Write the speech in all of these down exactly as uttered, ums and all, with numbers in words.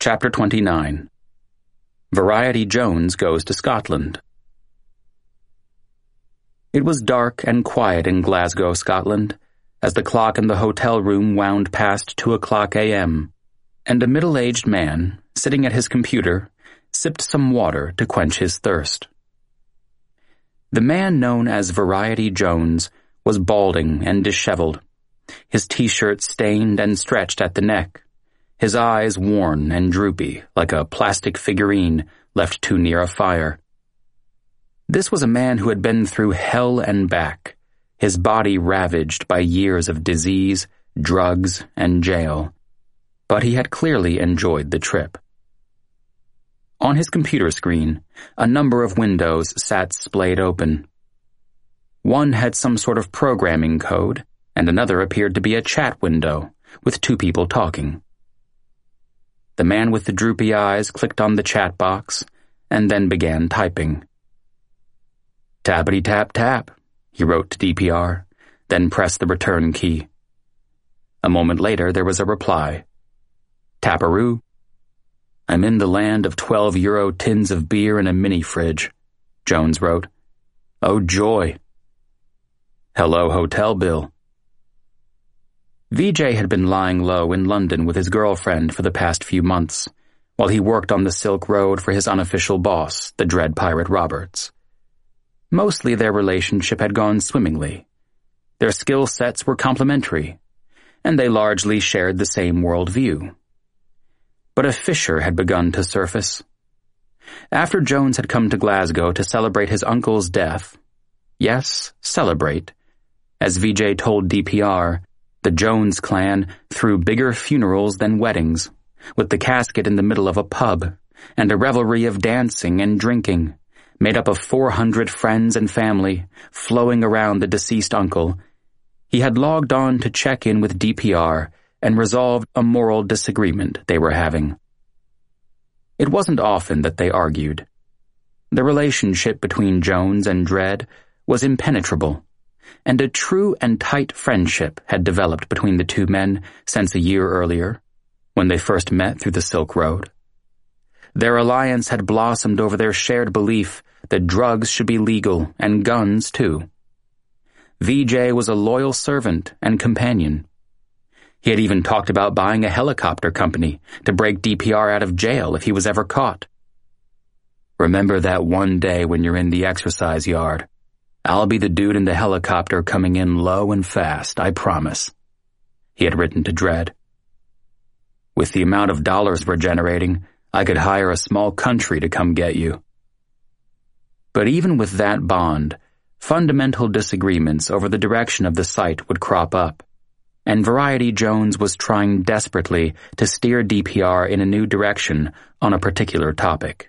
Chapter twenty-nine. Variety Jones Goes to Scotland. It was dark and quiet in Glasgow, Scotland, as the clock in the hotel room wound past two o'clock a m, and a middle-aged man, sitting at his computer, sipped some water to quench his thirst. The man known as Variety Jones was balding and disheveled, his t-shirt stained and stretched at the neck, his eyes worn and droopy like a plastic figurine left too near a fire. This was a man who had been through hell and back, his body ravaged by years of disease, drugs, and jail, but he had clearly enjoyed the trip. On his computer screen, a number of windows sat splayed open. One had some sort of programming code, and another appeared to be a chat window, with two people talking. The man with the droopy eyes clicked on the chat box, and then began typing. Tappity-tap-tap, he wrote to D P R, then pressed the return key. A moment later, there was a reply. Tapperoo. I'm in the land of twelve euro tins of beer in a mini-fridge, Jones wrote. Oh, joy. Hello, hotel bill. V J had been lying low in London with his girlfriend for the past few months, while he worked on the Silk Road for his unofficial boss, the Dread Pirate Roberts. Mostly their relationship had gone swimmingly. Their skill sets were complementary, and they largely shared the same worldview. But a fissure had begun to surface. After Jones had come to Glasgow to celebrate his uncle's death, yes, celebrate, as V J told D P R, the Jones clan threw bigger funerals than weddings, with the casket in the middle of a pub, and a revelry of dancing and drinking, made up of four hundred friends and family, flowing around the deceased uncle. He had logged on to check in with D P R and resolved a moral disagreement they were having. It wasn't often that they argued. The relationship between Jones and Dread was impenetrable, and a true and tight friendship had developed between the two men since a year earlier, when they first met through the Silk Road. Their alliance had blossomed over their shared belief that drugs should be legal, and guns too. V J was a loyal servant and companion. He had even talked about buying a helicopter company to break D P R out of jail if he was ever caught. Remember that one day when you're in the exercise yard. I'll be the dude in the helicopter coming in low and fast, I promise, he had written to Dread. With the amount of dollars we're generating, I could hire a small country to come get you. But even with that bond, fundamental disagreements over the direction of the site would crop up, and Variety Jones was trying desperately to steer D P R in a new direction on a particular topic.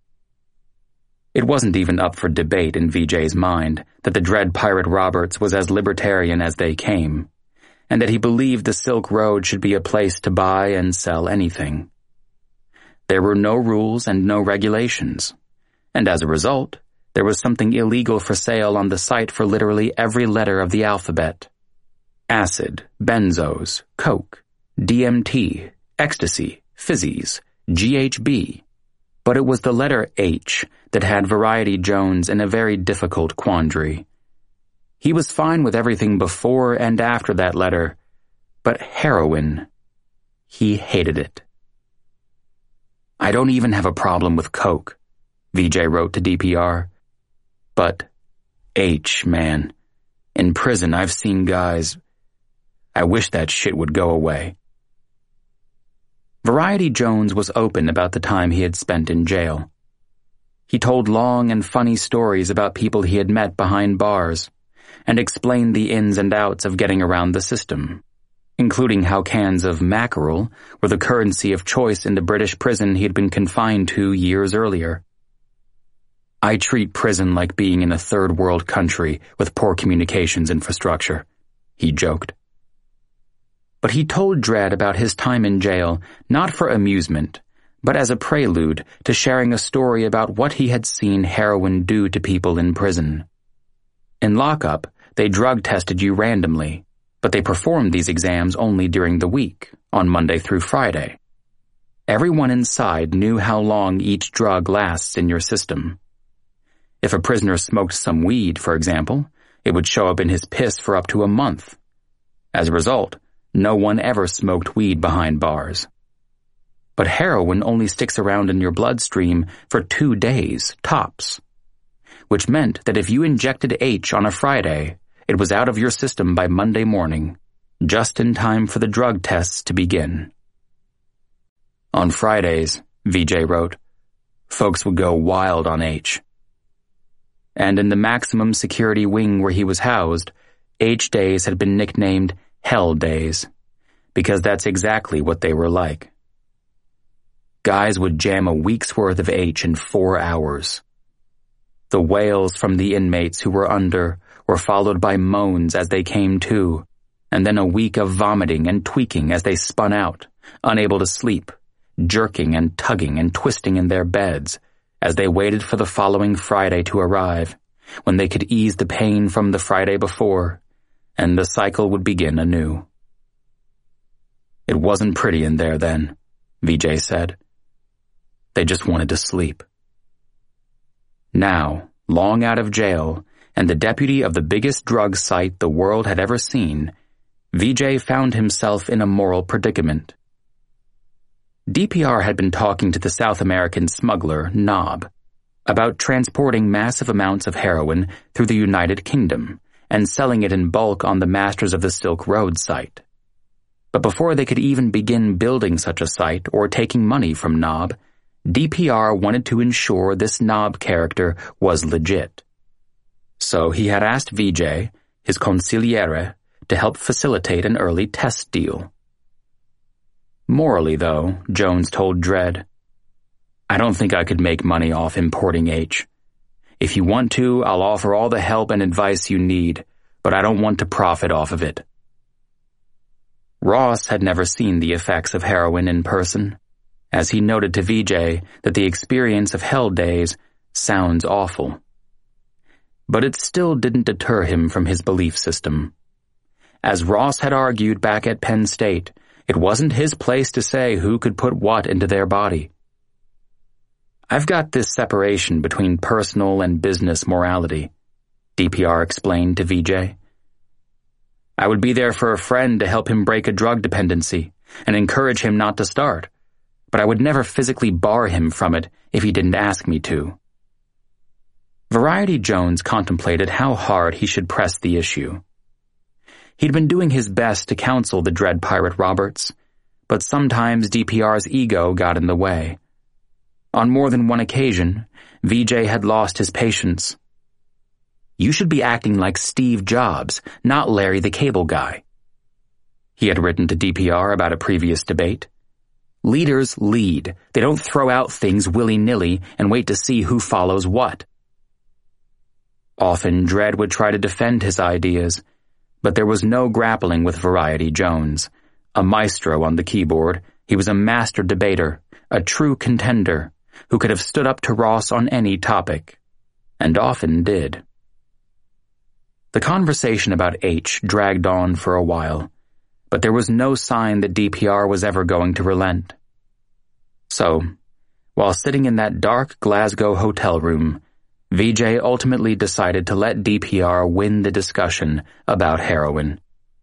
It wasn't even up for debate in V J's mind that the Dread Pirate Roberts was as libertarian as they came, and that he believed the Silk Road should be a place to buy and sell anything. There were no rules and no regulations, and as a result, there was something illegal for sale on the site for literally every letter of the alphabet. Acid, benzos, coke, D M T, ecstasy, fizzies, G H B. But it was the letter H that had Variety Jones in a very difficult quandary. He was fine with everything before and after that letter, but heroin, he hated it. I don't even have a problem with coke, V J wrote to D P R. But H, man, in prison I've seen guys... I wish that shit would go away. Variety Jones was open about the time he had spent in jail. He told long and funny stories about people he had met behind bars, and explained the ins and outs of getting around the system, including how cans of mackerel were the currency of choice in the British prison he had been confined to years earlier. I treat prison like being in a third world country with poor communications infrastructure, he joked. But he told Dread about his time in jail not for amusement, but as a prelude to sharing a story about what he had seen heroin do to people in prison. In lockup, they drug tested you randomly, but they performed these exams only during the week, on Monday through Friday. everyone inside knew how long each drug lasts in your system. If a prisoner smoked some weed, for example, it would show up in his piss for up to a month. As a result, no one ever smoked weed behind bars. But heroin only sticks around in your bloodstream for two days, tops. Which meant that if you injected H on a Friday, it was out of your system by Monday morning, just in time for the drug tests to begin. On Fridays, V J wrote, folks would go wild on H. And in the maximum security wing where he was housed, H days had been nicknamed Hell Days, because that's exactly what they were like. Guys would jam a week's worth of H in four hours. The wails from the inmates who were under were followed by moans as they came to, and then a week of vomiting and tweaking as they spun out, unable to sleep, jerking and tugging and twisting in their beds as they waited for the following Friday to arrive, when they could ease the pain from the Friday before, and the cycle would begin anew. It wasn't pretty in there then, V J said. They just wanted to sleep. Now, long out of jail, and the deputy of the biggest drug site the world had ever seen, V J found himself in a moral predicament. D P R had been talking to the South American smuggler, Nob, about transporting massive amounts of heroin through the United Kingdom and selling it in bulk on the Masters of the Silk Road site. But before they could even begin building such a site or taking money from Nob, D P R wanted to ensure this Nob character was legit. So he had asked V J, his consigliere, to help facilitate an early test deal. Morally, though, Jones told Dredd, I don't think I could make money off importing H. If you want to, I'll offer all the help and advice you need, but I don't want to profit off of it. Ross had never seen the effects of heroin in person, as he noted to V J that the experience of Hell Days sounds awful. But it still didn't deter him from his belief system. As Ross had argued back at Penn State, it wasn't his place to say who could put what into their body. I've got this separation between personal and business morality, D P R explained to V J. I would be there for a friend to help him break a drug dependency and encourage him not to start, but I would never physically bar him from it if he didn't ask me to. Variety Jones contemplated how hard he should press the issue. He'd been doing his best to counsel the Dread Pirate Roberts, but sometimes D P R's ego got in the way. On more than one occasion, V J had lost his patience. You should be acting like Steve Jobs, not Larry the Cable Guy. He had written to D P R about a previous debate. Leaders lead. They don't throw out things willy-nilly and wait to see who follows what. Often Dredd would try to defend his ideas, but there was no grappling with Variety Jones. A maestro on the keyboard, he was a master debater, a true contender, who could have stood up to Ross on any topic, and often did. The conversation about H dragged on for a while, but there was no sign that D P R was ever going to relent. So, while sitting in that dark Glasgow hotel room, V J ultimately decided to let D P R win the discussion about heroin.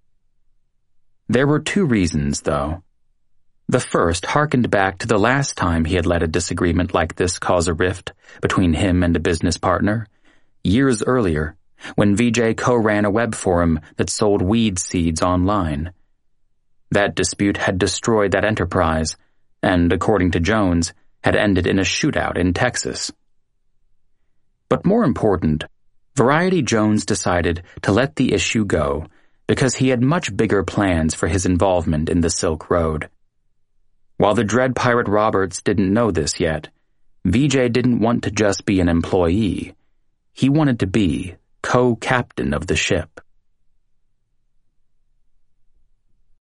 There were two reasons, though. The first harkened back to the last time he had let a disagreement like this cause a rift between him and a business partner, years earlier, when V J co-ran a web forum that sold weed seeds online. That dispute had destroyed that enterprise, and, according to Jones, had ended in a shootout in Texas. But more important, Variety Jones decided to let the issue go because he had much bigger plans for his involvement in the Silk Road. While the Dread Pirate Roberts didn't know this yet, V J didn't want to just be an employee. He wanted to be co-captain of the ship.